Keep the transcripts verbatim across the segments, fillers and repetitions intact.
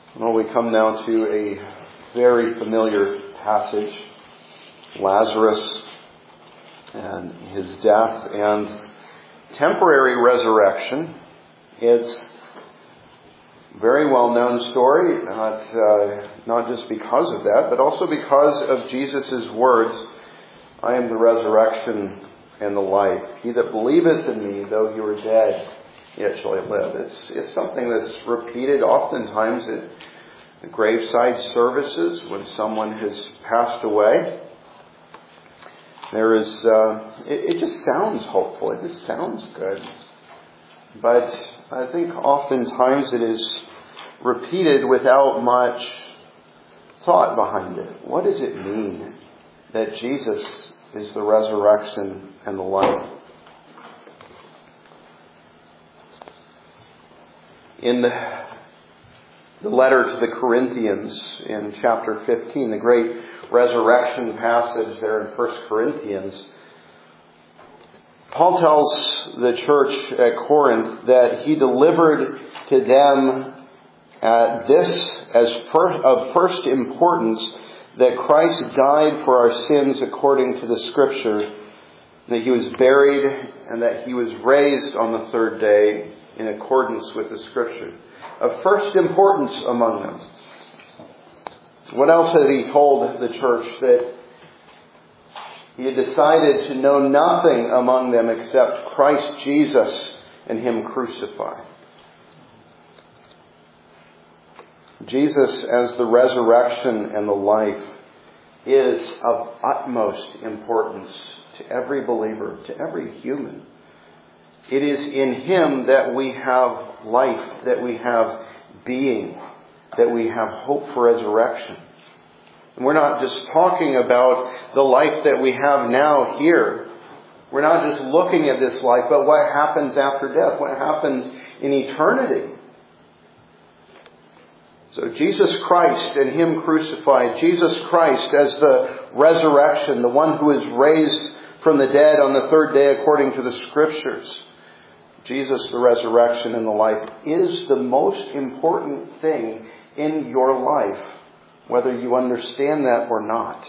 Well, we come now to a very familiar passage, Lazarus and his death and temporary resurrection. It's a very well-known story, not, uh, not just because of that, but also because of Jesus' words, "I am the resurrection and the life. He that believeth in me, though he were dead, yet shall he live." It's, it's something that's repeated oftentimes at the graveside services when someone has passed away. There is, uh, it, it just sounds hopeful. It just sounds good. But I think oftentimes it is repeated without much thought behind it. What does it mean that Jesus is the resurrection and the life? In the, the letter to the Corinthians in chapter fifteen, the great resurrection passage there in First Corinthians, Paul tells the church at Corinth that he delivered to them uh, this as first, of first importance, that Christ died for our sins according to the Scripture, that he was buried, and that he was raised on the third day in accordance with the Scripture. Of first importance among them. What else had he told the church? That he had decided to know nothing among them except Christ Jesus and him crucified. Jesus as the resurrection and the life is of utmost importance to every believer, to every human. It is in him that we have life, that we have being, that we have hope for resurrection. And we're not just talking about the life that we have now here. We're not just looking at this life, but what happens after death, what happens in eternity. So Jesus Christ and him crucified, Jesus Christ as the resurrection, the one who is raised from the dead on the third day according to the Scriptures. Jesus, the resurrection and the life, is the most important thing in your life, whether you understand that or not.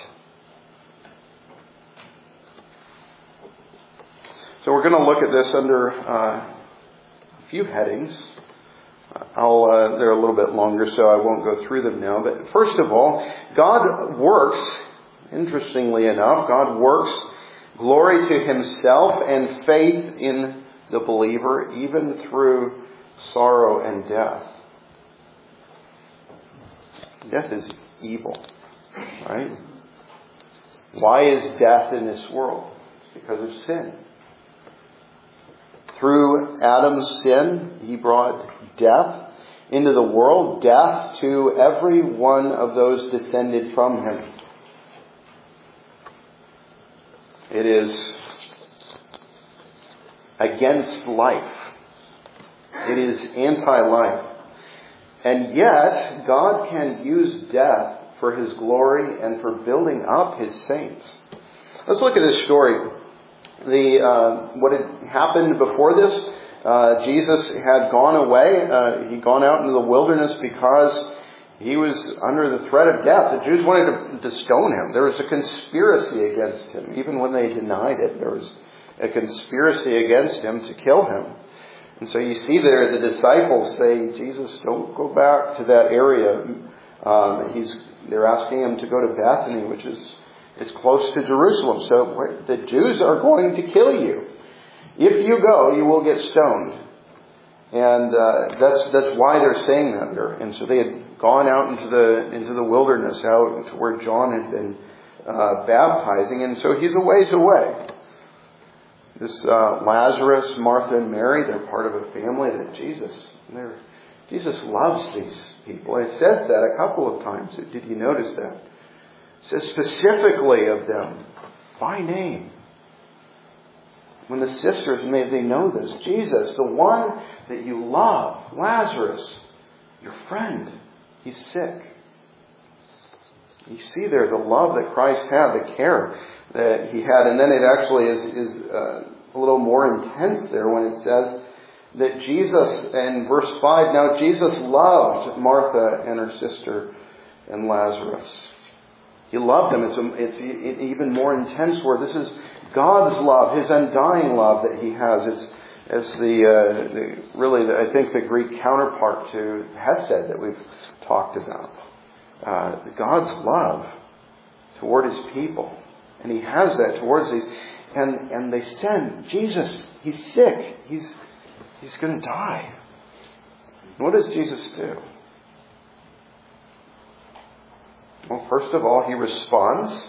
So we're going to look at this under uh, a few headings. I'll, uh, they're a little bit longer, so I won't go through them now. But first of all, God works, interestingly enough, God works glory to himself and faith in the believer, even through sorrow and death. Death is evil, right? Why is death in this world? It's because of sin. Through Adam's sin, he brought death into the world, death to every one of those descended from him. It is against life. It is anti-life. And yet, God can use death for his glory and for building up his saints. Let's look at this story. The uh, what had happened before this, uh, Jesus had gone away. Uh, he'd gone out into the wilderness because he was under the threat of death. The Jews wanted to, to stone him. There was a conspiracy against him. Even when they denied it, there was a conspiracy against him to kill him. And so you see there the disciples say, "Jesus, don't go back to that area." Um, he's they're asking him to go to Bethany, which is it's close to Jerusalem. So the Jews are going to kill you. If you go, you will get stoned. And uh, that's that's why they're saying that there. And so they had gone out into the into the wilderness, out to where John had been uh, baptizing, and so he's a ways away. This uh, Lazarus, Martha, and Mary, they're part of a family that Jesus, Jesus loves these people. It says that a couple of times. Did you notice that? It says specifically of them, by name. When the sisters, may they know this, Jesus, the one that you love, Lazarus, your friend, he's sick. You see there the love that Christ had, the care that he had. And then it actually is, is uh, a little more intense there when it says that Jesus, in verse five, now Jesus loved Martha and her sister and Lazarus. He loved them. It's, a, it's an even more intense word. This is God's love, His undying love that He has. It's, it's the, uh, the really, the, I think, the Greek counterpart to Hesed that we've talked about. Uh, God's love toward His people. And He has that towards these. And, and they send Jesus. He's sick. He's, he's going to die. And what does Jesus do? Well, first of all, He responds.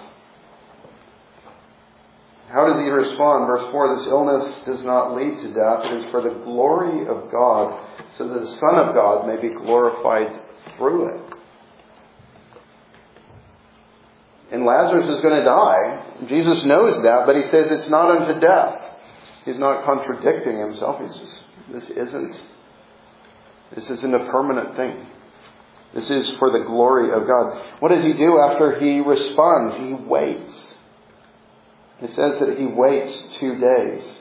How does He respond? Verse four, this illness does not lead to death. It is for the glory of God, so that the Son of God may be glorified through it. And Lazarus is going to die. Jesus knows that, but He says it's not unto death. He's not contradicting Himself. He's just, this isn't, this isn't a permanent thing. This is for the glory of God. What does He do after He responds? He waits. It says that He waits two days.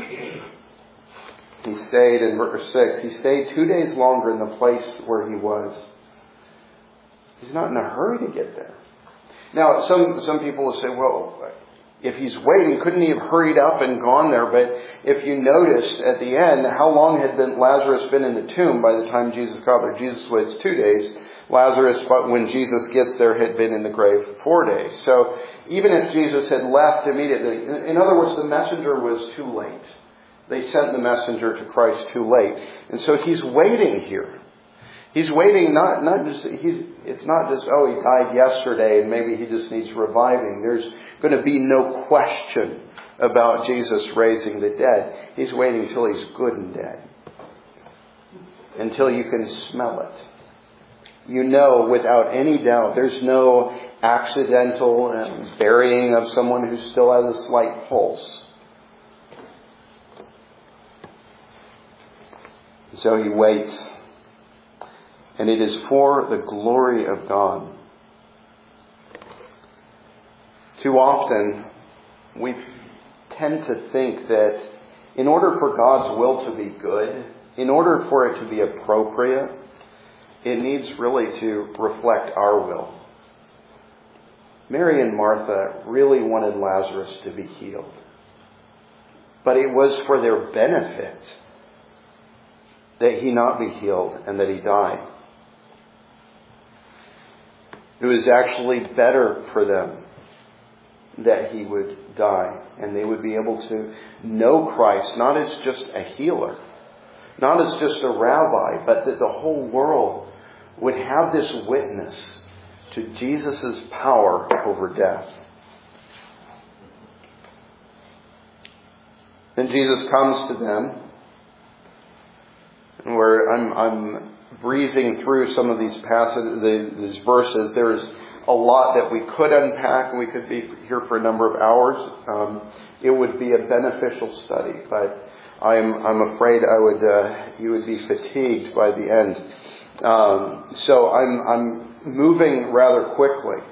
He stayed, in verse six, He stayed two days longer in the place where He was. He's not in a hurry to get there. Now, some, some people will say, well, if He's waiting, couldn't He have hurried up and gone there? But if you notice at the end, how long had been Lazarus been in the tomb by the time Jesus got there? Jesus waits two days. Lazarus, but when Jesus gets there, had been in the grave for four days. So even if Jesus had left immediately, in other words, the messenger was too late. They sent the messenger to Christ too late. And so He's waiting here. He's waiting, not, not just, he's, it's not just, oh, he died yesterday and maybe he just needs reviving. There's going to be no question about Jesus raising the dead. He's waiting until He's good and dead. Until you can smell it. You know without any doubt, there's no accidental burying of someone who still has a slight pulse. So He waits. And it is for the glory of God. Too often, we tend to think that in order for God's will to be good, in order for it to be appropriate, it needs really to reflect our will. Mary and Martha really wanted Lazarus to be healed. But it was for their benefit that he not be healed and that he die. It was actually better for them that he would die and they would be able to know Christ, not as just a healer, not as just a rabbi, but that the whole world would have this witness to Jesus' power over death. And Jesus comes to them, and where I'm, I'm breezing through some of these passages, the, these verses. There's a lot that we could unpack, and we could be here for a number of hours. Um, it would be a beneficial study, but I'm I'm afraid I would uh, you would be fatigued by the end. Um, so I'm I'm moving rather quickly.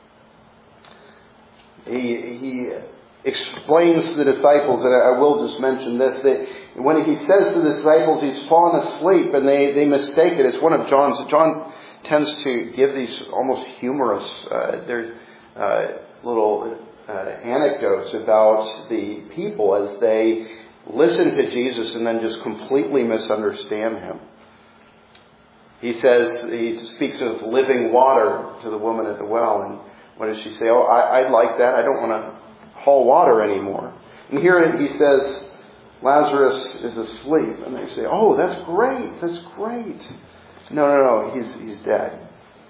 He he explains to the disciples, and I will just mention this, that when he says to the disciples he's fallen asleep and they, they mistake it, it's one of John's. John tends to give these almost humorous, uh, there's uh, little uh, anecdotes about the people as they listen to Jesus and then just completely misunderstand Him. He says, he speaks of living water to the woman at the well, and what does she say? Oh, I, I'd like that. I don't want to haul water anymore. And here he says, Lazarus is asleep. And they say, oh, that's great. That's great. No, no, no. He's he's dead.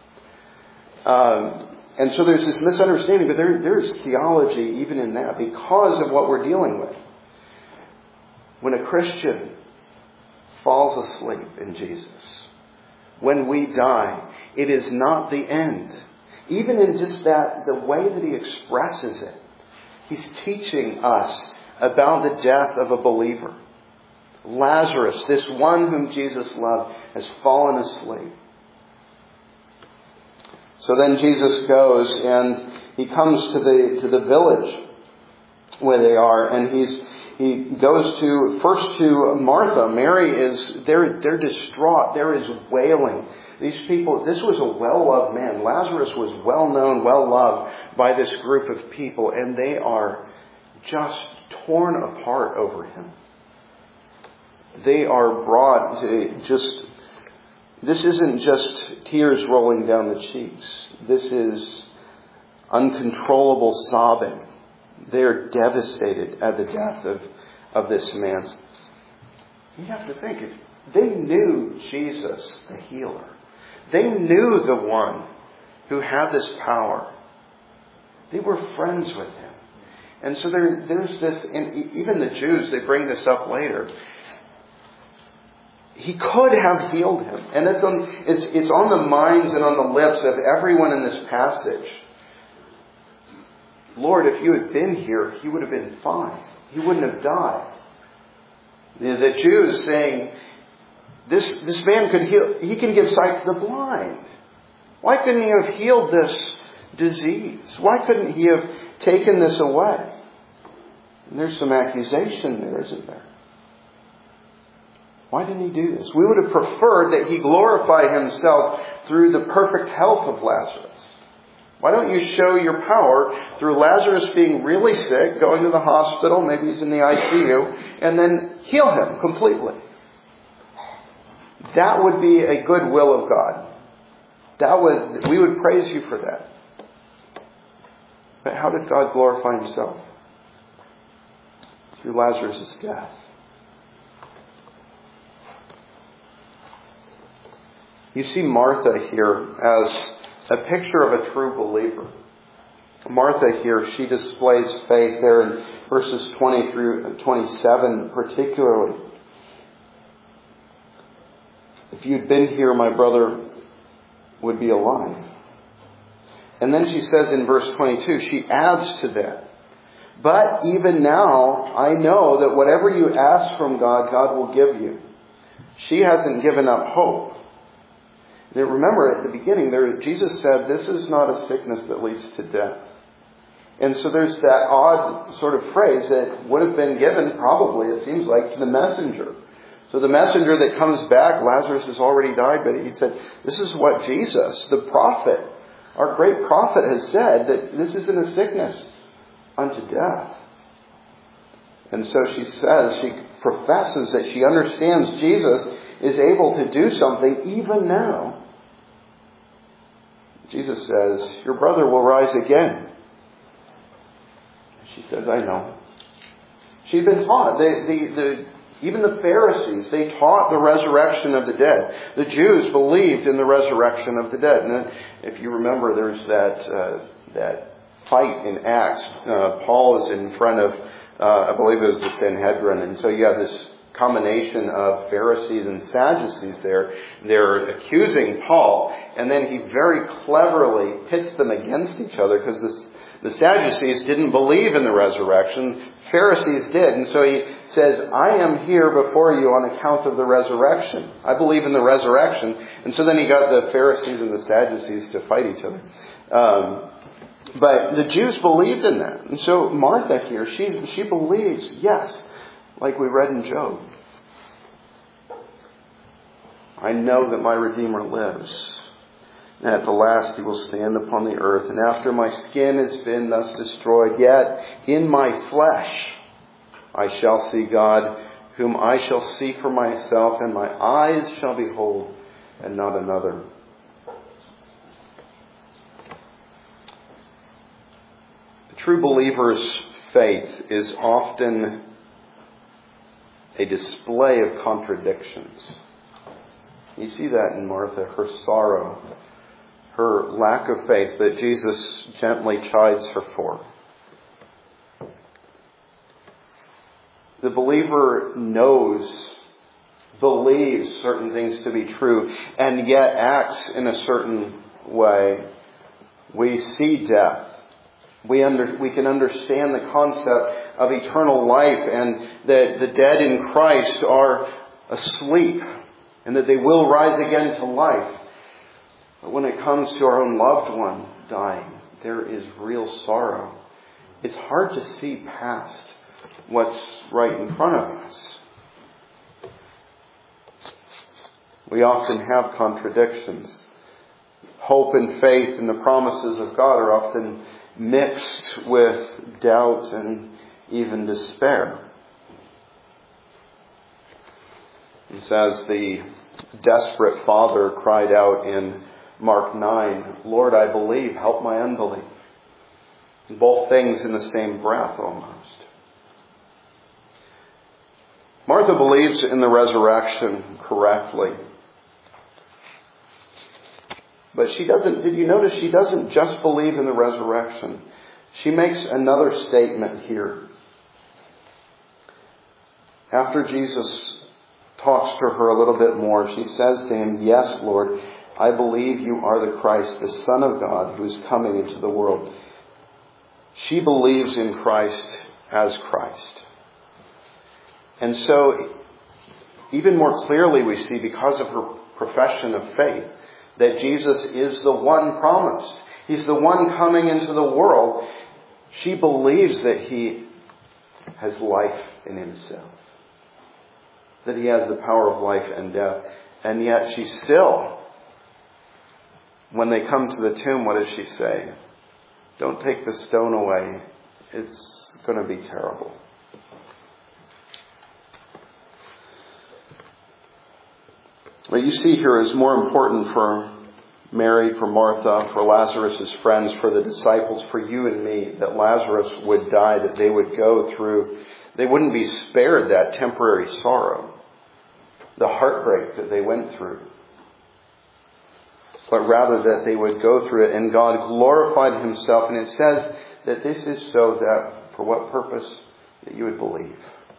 Um, and so there's this misunderstanding, but there, there's theology even in that because of what we're dealing with. When a Christian falls asleep in Jesus, when we die, it is not the end. Even in just that, the way that he expresses it, he's teaching us about the death of a believer. Lazarus, this one whom Jesus loved, has fallen asleep. So then Jesus goes and he comes to the to the village where they are, and he's he goes to, first to Martha. Mary is, they're, they're distraught. There is wailing. These people, this was a well-loved man. Lazarus was well-known, well-loved by this group of people, and they are just torn apart over him. They are brought to just, this isn't just tears rolling down the cheeks. This is uncontrollable sobbing. They're devastated at the death of, of this man. You have to think, if they knew Jesus, the healer. They knew the one who had this power. They were friends with him. And so there, there's this, and even the Jews, they bring this up later. He could have healed him. And it's on, it's, it's on the minds and on the lips of everyone in this passage. Lord, if you had been here, he would have been fine. He wouldn't have died. The, the Jews saying, this, this man could heal, he can give sight to the blind. Why couldn't he have healed this disease? Why couldn't he have taken this away? And there's some accusation there, isn't there? Why didn't he do this? We would have preferred that he glorify himself through the perfect health of Lazarus. Why don't you show your power through Lazarus being really sick, going to the hospital, maybe he's in the I C U, and then heal him completely? That would be a good will of God. That would, we would praise you for that. But how did God glorify himself? Through Lazarus' death. You see Martha here as a picture of a true believer. Martha here, she displays faith there in verses twenty through twenty-seven particularly. If you'd been here, my brother would be alive. And then she says in verse twenty-two, she adds to that. But even now, I know that whatever you ask from God, God will give you. She hasn't given up hope. Now remember, at the beginning, there, Jesus said, this is not a sickness that leads to death. And so there's that odd sort of phrase that would have been given, probably, it seems like, to the messenger. So the messenger that comes back, Lazarus has already died, but he said, this is what Jesus, the prophet, our great prophet, has said, that this isn't a sickness unto death. And so she says, she professes that she understands Jesus is able to do something even now. Jesus says, your brother will rise again. She says, I know. She'd been taught. The, the, the, even the Pharisees, they taught the resurrection of the dead. The Jews believed in the resurrection of the dead. And if you remember, there's that uh, that fight in Acts. Uh, Paul is in front of, uh, I believe it was the Sanhedrin. And so you have this combination of Pharisees and Sadducees there. They're accusing Paul, and then he very cleverly pits them against each other because the, the Sadducees didn't believe in the resurrection. Pharisees did. And so he says, I am here before you on account of the resurrection. I believe in the resurrection. And so then he got the Pharisees and the Sadducees to fight each other. Um, but the Jews believed in that. And so Martha here, she, she believes, yes, like we read in Job. I know that my Redeemer lives. And at the last he will stand upon the earth. And after my skin has been thus destroyed, yet in my flesh I shall see God, whom I shall see for myself, and my eyes shall behold, and not another. The true believer's faith is often a display of contradictions. You see that in Martha, her sorrow, her lack of faith that Jesus gently chides her for. The believer knows, believes certain things to be true, and yet acts in a certain way. We see death. We under, we can understand the concept of eternal life and that the dead in Christ are asleep and that they will rise again to life. But when it comes to our own loved one dying, there is real sorrow. It's hard to see past what's right in front of us. We often have contradictions. Hope and faith in the promises of God are often mixed with doubt and even despair. It's as the desperate father cried out in Mark nine, Lord, I believe, help my unbelief. Both things in the same breath almost. Martha believes in the resurrection correctly. But she doesn't, did you notice she doesn't just believe in the resurrection? She makes another statement here. After Jesus talks to her a little bit more, she says to him, yes, Lord, I believe you are the Christ, the Son of God, who is coming into the world. She believes in Christ as Christ. And so, even more clearly we see, because of her profession of faith, that Jesus is the one promised. He's the one coming into the world. She believes that He has life in Himself. That He has the power of life and death. And yet she still, when they come to the tomb, what does she say? Don't take the stone away. It's going to be terrible. What you see here is more important for Mary, for Martha, for Lazarus' friends, for the disciples, for you and me, that Lazarus would die, that they would go through, they wouldn't be spared that temporary sorrow, the heartbreak that they went through, but rather that they would go through it. And God glorified Himself. And it says that this is so that, for what purpose? That you would believe.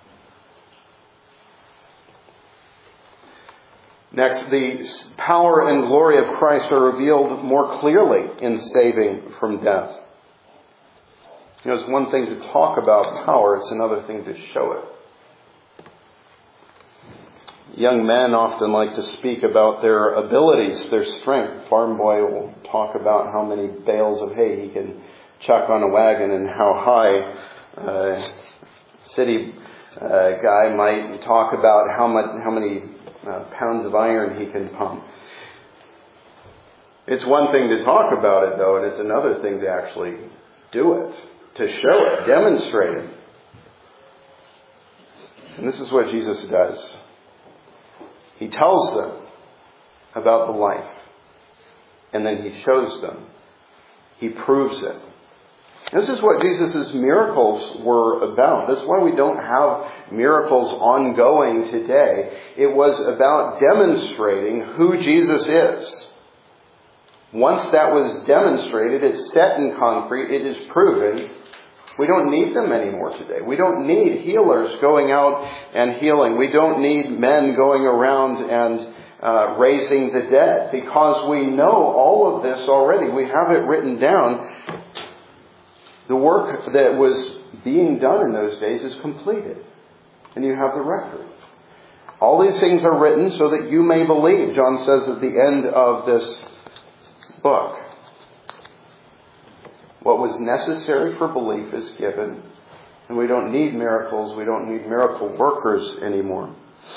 Next, the power and glory of Christ are revealed more clearly in saving from death. You know, it's one thing to talk about power, it's another thing to show it. Young men often like to speak about their abilities, their strength. Farm boy will talk about how many bales of hay he can chuck on a wagon and how high. Uh, city uh, guy might talk about how much, how many uh, pounds of iron he can pump. It's one thing to talk about it, though, and it's another thing to actually do it, to show it, demonstrate it. And this is what Jesus does. He tells them about the life, and then He shows them. He proves it. This is what Jesus' miracles were about. That's why we don't have miracles ongoing today. It was about demonstrating who Jesus is. Once that was demonstrated, it's set in concrete, it is proven. We don't need them anymore today. We don't need healers going out and healing. We don't need men going around and uh, raising the dead, because we know all of this already. We have it written down. The work that was being done in those days is completed. And you have the record. All these things are written so that you may believe, John says at the end of this book. What was necessary for belief is given. And we don't need miracles. We don't need miracle workers anymore.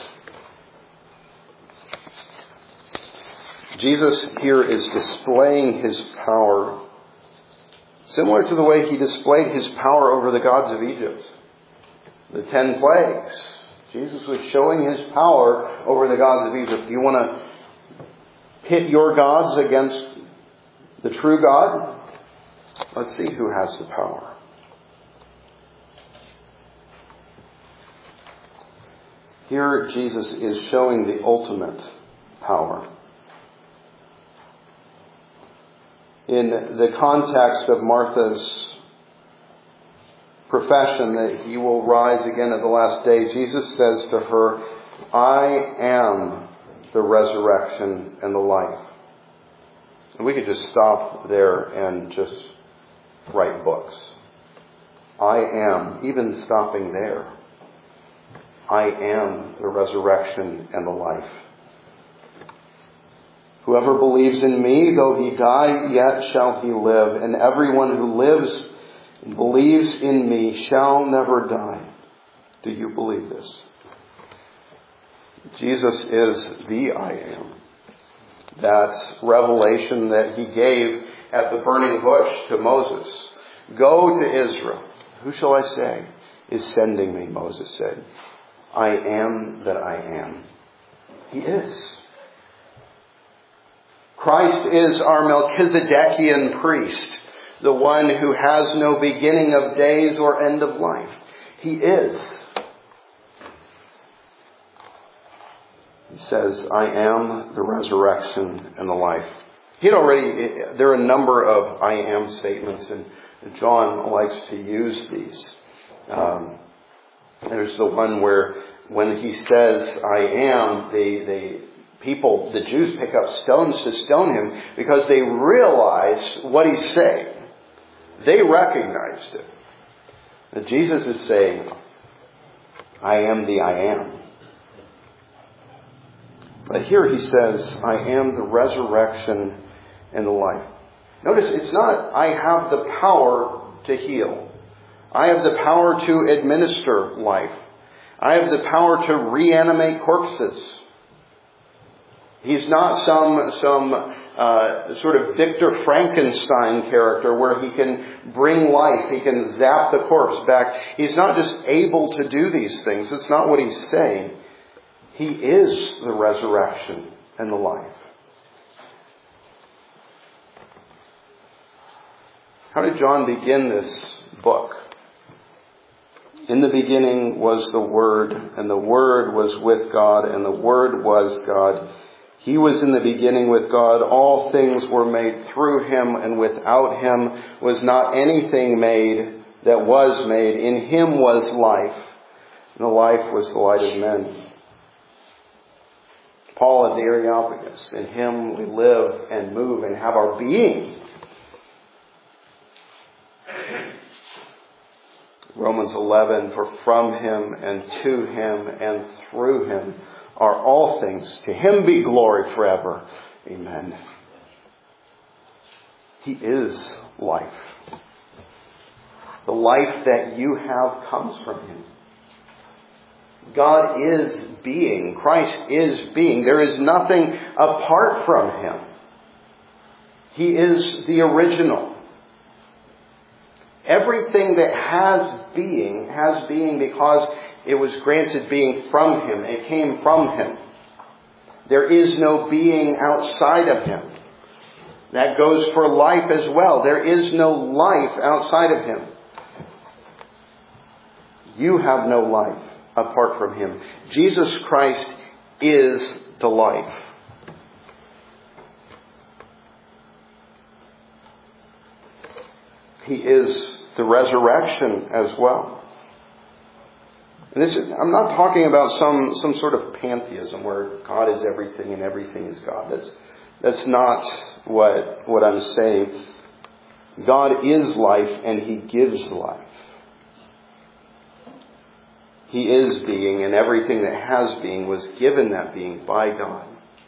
Jesus here is displaying His power, similar to the way He displayed His power over the gods of Egypt. The ten plagues. Jesus was showing His power over the gods of Egypt. You want to pit your gods against the true God? Let's see who has the power. Here Jesus is showing the ultimate power. In the context of Martha's profession that He will rise again at the last day, Jesus says to her, I am the resurrection and the life. And we could just stop there and just write books. I am, even stopping there, I am the resurrection and the life. Whoever believes in me, though he die, yet shall he live. And everyone who lives and believes in me shall never die. Do you believe this? Jesus is the I am. That revelation that he gave at the burning bush to Moses. Go to Israel. Who shall I say is sending me? Moses said. I am that I am. He is. Christ is our Melchizedekian priest, the one who has no beginning of days or end of life. He is. He says, I am the resurrection and the life. He had already, there are a number of I am statements, and John likes to use these. Um, there's the one where when he says, I am, the, the people, the Jews pick up stones to stone him because they realize what he's saying. They recognized it. And Jesus is saying, I am the I am. But here he says, I am the resurrection and the life. Notice it's not, I have the power to heal. I have the power to administer life. I have the power to reanimate corpses. He's not some, some uh, sort of Victor Frankenstein character where he can bring life. He can zap the corpse back. He's not just able to do these things. That's not what he's saying. He is the resurrection and the life. How did John begin this book? In the beginning was the Word, and the Word was with God, and the Word was God. He was in the beginning with God. All things were made through him, and without him was not anything made that was made. In him was life, and the life was the light of men. Paul of the Areopagus, in him we live and move and have our being. Romans eleven, for from him and to him and through him are all things. To him be glory forever. Amen. He is life. The life that you have comes from him. God is being. Christ is being. There is nothing apart from him. He is the original. Everything that has being, has being because it was granted being from him. It came from him. There is no being outside of him. That goes for life as well. There is no life outside of him. You have no life apart from him. Jesus Christ is the life. He is the resurrection as well. And this is, I'm not talking about some, some sort of pantheism where God is everything and everything is God. That's, that's not what, what I'm saying. God is life and he gives life. He is being, and everything that has being was given that being by God.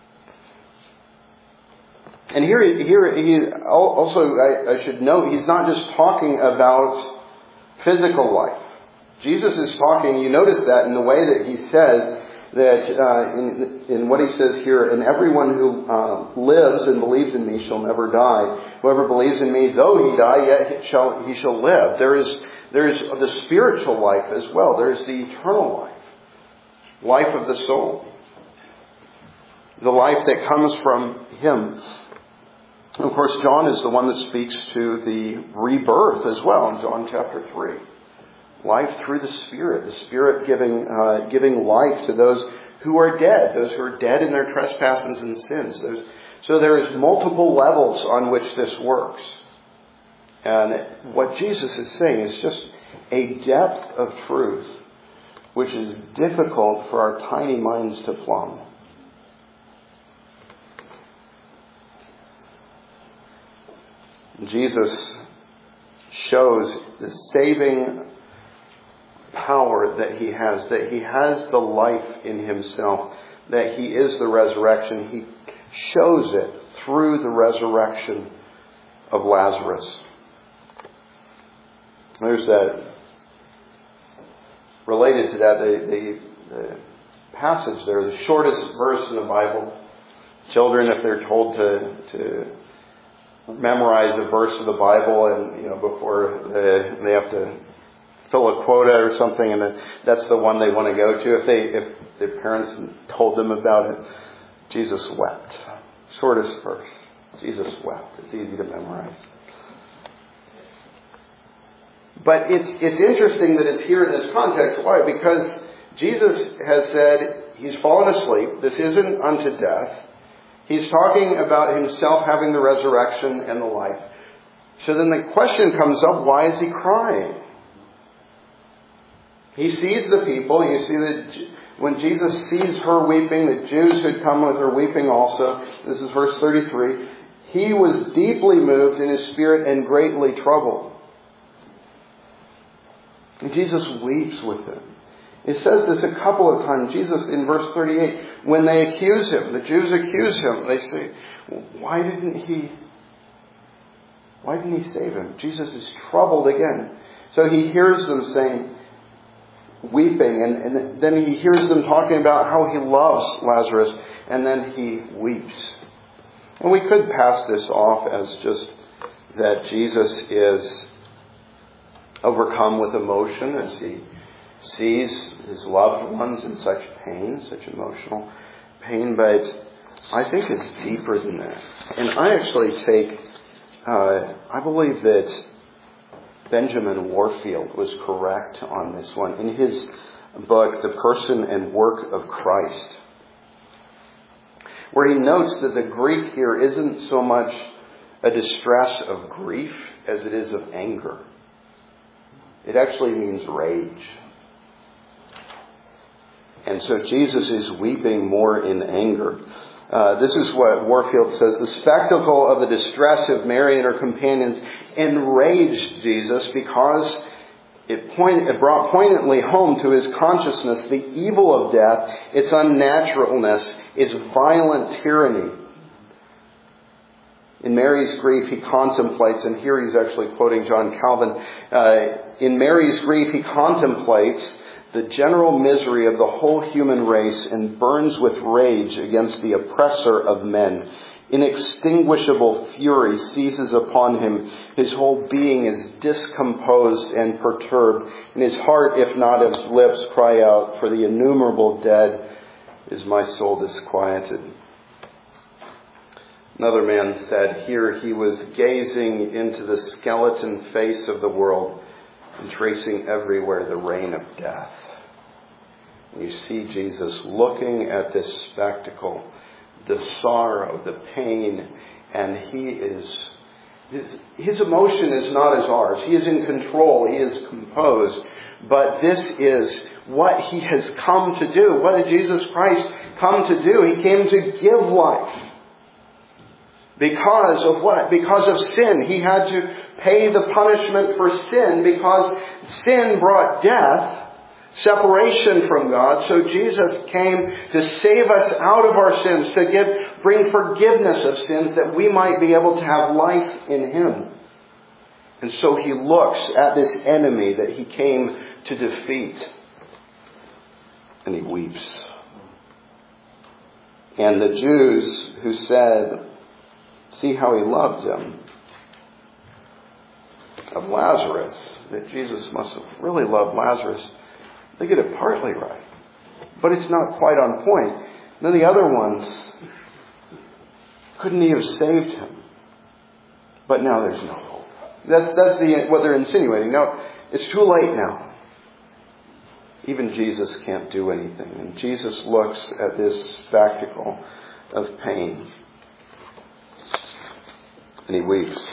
And here, here he also, I, I should note, he's not just talking about physical life. Jesus is talking, you notice that in the way that he says that, uh, in, in what he says here, and everyone who uh, lives and believes in me shall never die. Whoever believes in me, though he die, yet he shall, he shall live. There is, there is the spiritual life as well. There is the eternal life. Life of the soul. The life that comes from him. Of course, John is the one that speaks to the rebirth as well in John chapter three. Life through the Spirit. The Spirit giving uh, giving life to those who are dead. Those who are dead in their trespasses and sins. There's, so there is multiple levels on which this works. And what Jesus is saying is just a depth of truth which is difficult for our tiny minds to plumb. Jesus shows the saving power that he has, that he has the life in himself, that he is the resurrection. He shows it through the resurrection of Lazarus. There's that related to that, the, the, the passage there, the shortest verse in the Bible. Children, if they're told to, to memorize a verse of the Bible, and you know before they, they have to fill a quota or something, and then that's the one they want to go to. If they if their parents told them about it, Jesus wept. Shortest verse. Jesus wept. It's easy to memorize. But it's it's interesting that it's here in this context. Why? Because Jesus has said he's fallen asleep. This isn't unto death. He's talking about himself having the resurrection and the life. So then the question comes up, why is he crying? He sees the people. You see that when Jesus sees her weeping, the Jews who had come with her weeping also. This is verse thirty-three. He was deeply moved in his spirit and greatly troubled. And Jesus weeps with them. It says this a couple of times. Jesus, in verse thirty-eight, when they accuse him, the Jews accuse him, they say, why didn't he, why didn't he save him? Jesus is troubled again. So he hears them saying, weeping, and, and then he hears them talking about how he loves Lazarus, and then he weeps. And we could pass this off as just that Jesus is overcome with emotion as he sees his loved ones in such pain, such emotional pain, but I think it's deeper than that. And I actually take, uh, I believe that Benjamin Warfield was correct on this one. In his book, The Person and Work of Christ, where he notes that the Greek here isn't so much a distress of grief as it is of anger. It actually means rage. And so Jesus is weeping more in anger. Uh, this is what Warfield says. The spectacle of the distress of Mary and her companions enraged Jesus because it, point, it brought poignantly home to his consciousness the evil of death, its unnaturalness, its violent tyranny. In Mary's grief, he contemplates, and here he's actually quoting John Calvin, uh, in Mary's grief, he contemplates the general misery of the whole human race and burns with rage against the oppressor of men. Inextinguishable fury seizes upon him. His whole being is discomposed and perturbed, and his heart, if not his lips, cry out, for the innumerable dead is my soul disquieted. Another man said, here he was gazing into the skeleton face of the world and tracing everywhere the reign of death. And you see Jesus looking at this spectacle, the sorrow, the pain, and he is, his, his emotion is not as ours. He is in control. He is composed. But this is what he has come to do. What did Jesus Christ come to do? He came to give life. Because of what? Because of sin. He had to pay the punishment for sin because sin brought death, separation from God. So Jesus came to save us out of our sins, to give, bring forgiveness of sins that we might be able to have life in him. And so he looks at this enemy that he came to defeat, and he weeps. And the Jews who said, see how he loved him, of Lazarus, that Jesus must have really loved Lazarus, they get it partly right. But it's not quite on point. And then the other ones, couldn't he have saved him? But now there's no hope. That's, that's the, what they're insinuating. No, it's too late now. Even Jesus can't do anything. And Jesus looks at this spectacle of pain, and he weeps.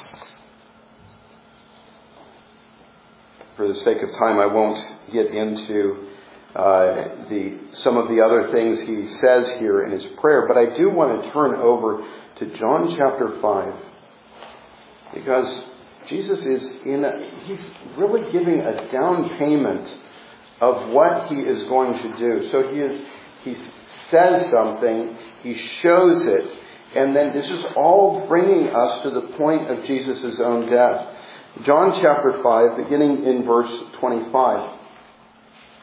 For the sake of time, I won't get into uh, the some of the other things he says here in his prayer, but I do want to turn over to John chapter five, because Jesus is in a, he's really giving a down payment of what he is going to do. So he is he says something, he shows it, and then this is all bringing us to the point of Jesus' own death. John chapter five, beginning in verse twenty-five.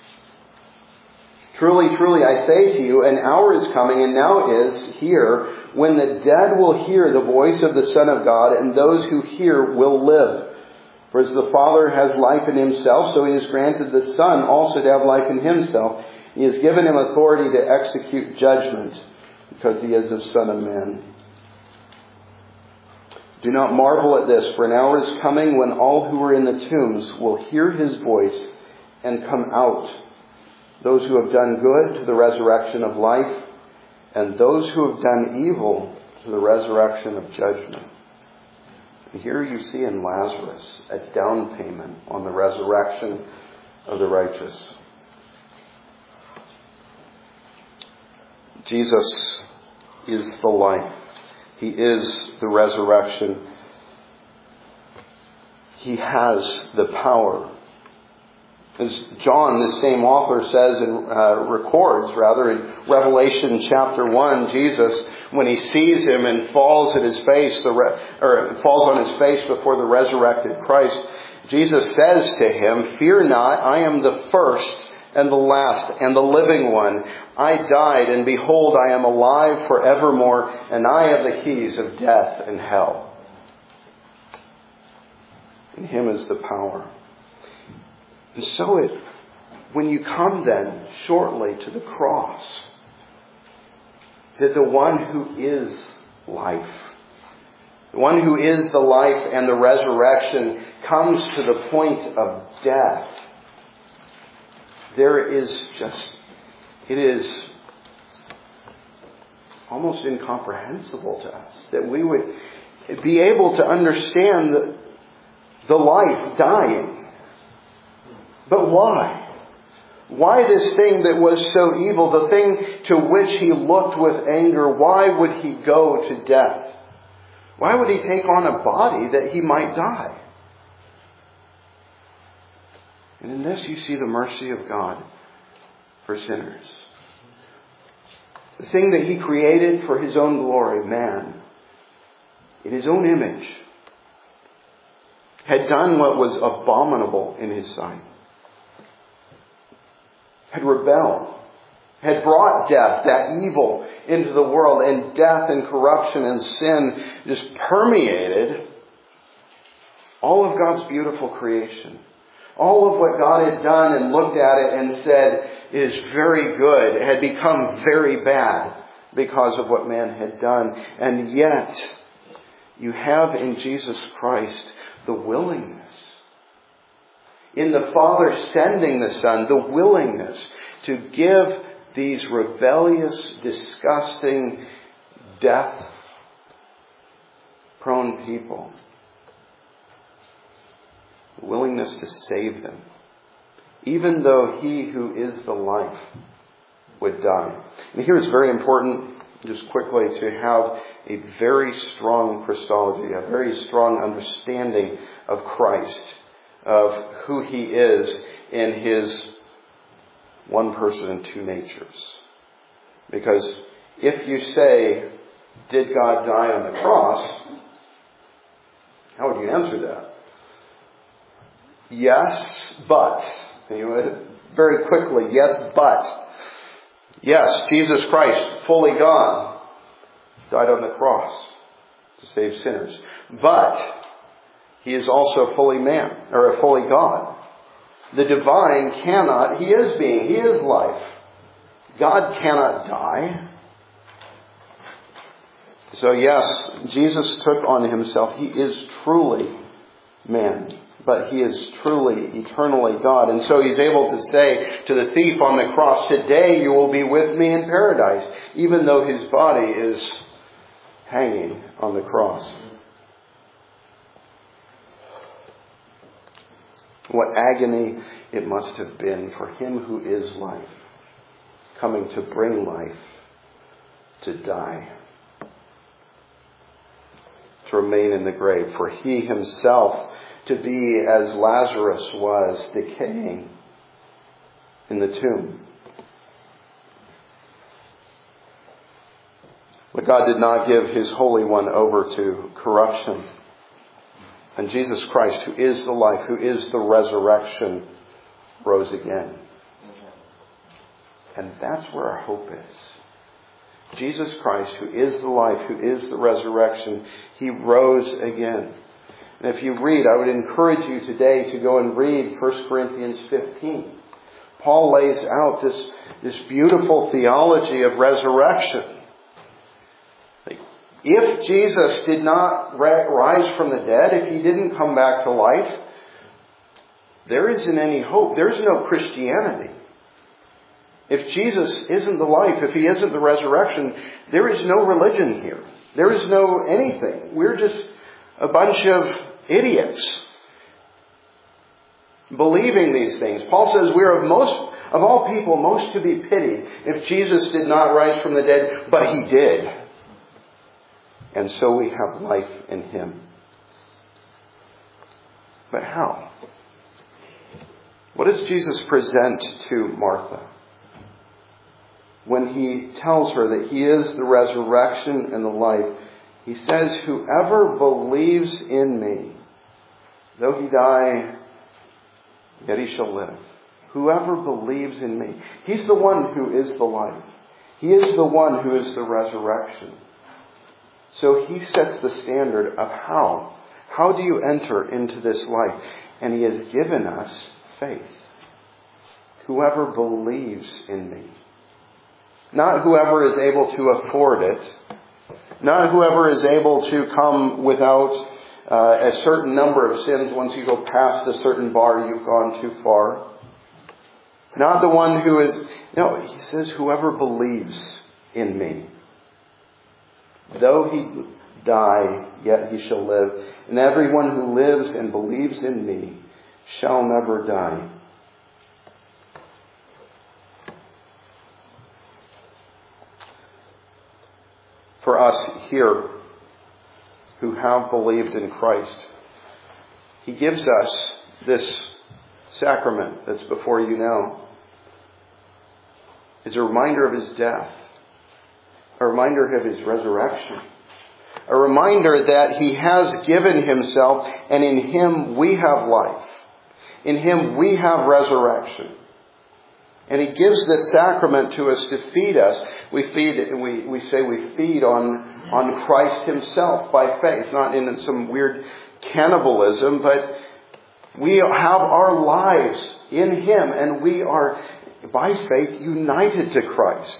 Truly, truly, I say to you, an hour is coming, and now is here, when the dead will hear the voice of the Son of God, and those who hear will live. For as the Father has life in himself, so he has granted the Son also to have life in himself. He has given him authority to execute judgment, because he is the Son of Man. Do not marvel at this, for an hour is coming when all who are in the tombs will hear his voice and come out. Those who have done good to the resurrection of life, and those who have done evil to the resurrection of judgment. And here you see in Lazarus a down payment on the resurrection of the righteous. Jesus is the life. He is the resurrection. He has the power. As John, the same author, says and uh, records, rather, in Revelation chapter one, Jesus, when he sees him and falls at his face, the re- or falls on his face before the resurrected Christ, Jesus says to him, "Fear not, I am the first and the last and the living one. I died, and behold, I am alive forevermore, and I have the keys of death and hell." In him is the power. And so it, when you come then shortly to the cross, that the one who is life, the one who is the life and the resurrection, comes to the point of death, there is just, it is almost incomprehensible to us that we would be able to understand the, the life dying. But why? Why this thing that was so evil, the thing to which he looked with anger, why would he go to death? Why would he take on a body that he might die? And in this you see the mercy of God for sinners. The thing that he created for his own glory, man, in his own image, had done what was abominable in his sight. Had rebelled, had brought death, that evil, into the world, and death and corruption and sin just permeated all of God's beautiful creation. All of what God had done and looked at it and said is very good had become very bad because of what man had done. And yet, you have in Jesus Christ the willingness, in the Father sending the Son, the willingness to give these rebellious, disgusting, death-prone people the willingness to save them, even though he who is the life would die. And here it's very important, just quickly, to have a very strong Christology, a very strong understanding of Christ, of who he is in his one person and two natures. Because if you say, did God die on the cross? How would you answer that? Yes, but. Very quickly, yes, but. Yes, Jesus Christ, fully God, died on the cross to save sinners. But he is also fully man, or fully God. The divine cannot, he is being, he is life. God cannot die. So yes, Jesus took on himself, he is truly man, but he is truly, eternally God. And so he's able to say to the thief on the cross, today you will be with me in paradise, even though his body is hanging on the cross. What agony it must have been for him who is life, coming to bring life, to die, to remain in the grave, for he himself to be as Lazarus was, decaying in the tomb. But God did not give his Holy One over to corruption. And Jesus Christ, who is the life, who is the resurrection, rose again. And that's where our hope is. Jesus Christ, who is the life, who is the resurrection, He rose again. And if you read, I would encourage you today to go and read First Corinthians fifteen. Paul lays out this, this beautiful theology of resurrection. If Jesus did not rise from the dead, if He didn't come back to life, there isn't any hope. There is no Christianity. If Jesus isn't the life, if He isn't the resurrection, there is no religion here. There is no anything. We're just a bunch of idiots believing these things. Paul says we are of most, of all people, most to be pitied if Jesus did not rise from the dead, but He did. And so we have life in Him. But how? What does Jesus present to Martha when He tells her that He is the resurrection and the life? He says, whoever believes in me, though he die, yet he shall live. Whoever believes in me. He's the one who is the life. He is the one who is the resurrection. So He sets the standard of how. How do you enter into this life? And He has given us faith. Whoever believes in me. Not whoever is able to afford it. Not whoever is able to come without uh, a certain number of sins. Once you go past a certain bar, you've gone too far. Not the one who is... No, He says whoever believes in me. Though he die, yet he shall live. And everyone who lives and believes in me shall never die. For us here who have believed in Christ, He gives us this sacrament that's before you now. It's a reminder of His death. A reminder of His resurrection. A reminder that He has given Himself, and in Him we have life. In Him we have resurrection. And He gives this sacrament to us to feed us. We feed, we, we say we feed on, on Christ Himself by faith. Not in some weird cannibalism, but we have our lives in Him, and we are, by faith, united to Christ.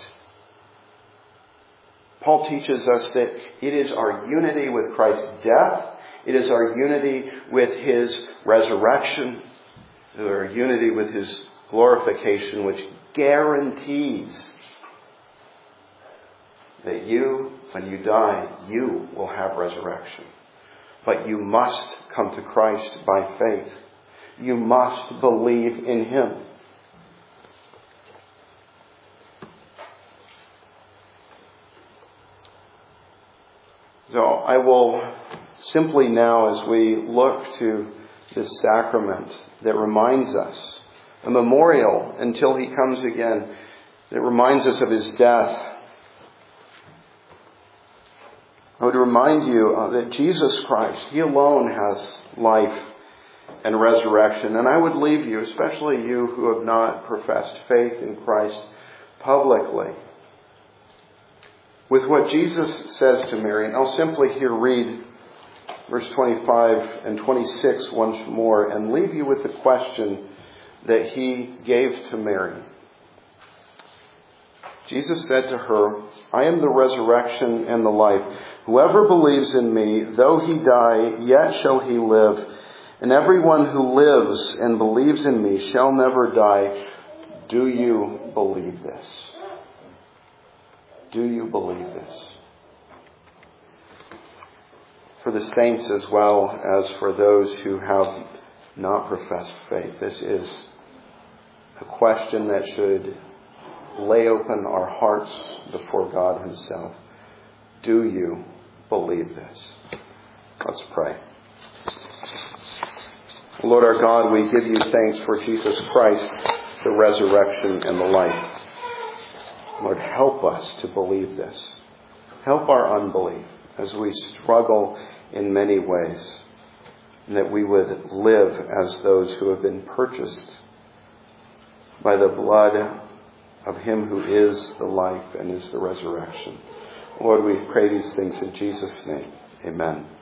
Paul teaches us that it is our unity with Christ's death. It is our unity with His resurrection. It is our unity with His glorification, which guarantees that you, when you die, you will have resurrection. But you must come to Christ by faith. You must believe in Him. So I will simply now, as we look to this sacrament that reminds us, a memorial until He comes again, that reminds us of His death, I would remind you that Jesus Christ, He alone has life and resurrection. And I would leave you, especially you who have not professed faith in Christ publicly, with what Jesus says to Mary. And I'll simply here read verse twenty-five and twenty-six once more and leave you with the question that He gave to Mary. Jesus said to her, I am the resurrection and the life. Whoever believes in me, though he die, yet shall he live. And everyone who lives and believes in me shall never die. Do you believe this? Do you believe this? For the saints as well as for those who have not professed faith, this is a question that should lay open our hearts before God Himself. Do you believe this? Let's pray. Lord our God, we give you thanks for Jesus Christ, the resurrection and the life. Lord, help us to believe this. Help our unbelief as we struggle in many ways, and that we would live as those who have been purchased by the blood of Him who is the life and is the resurrection. Lord, we pray these things in Jesus' name. Amen.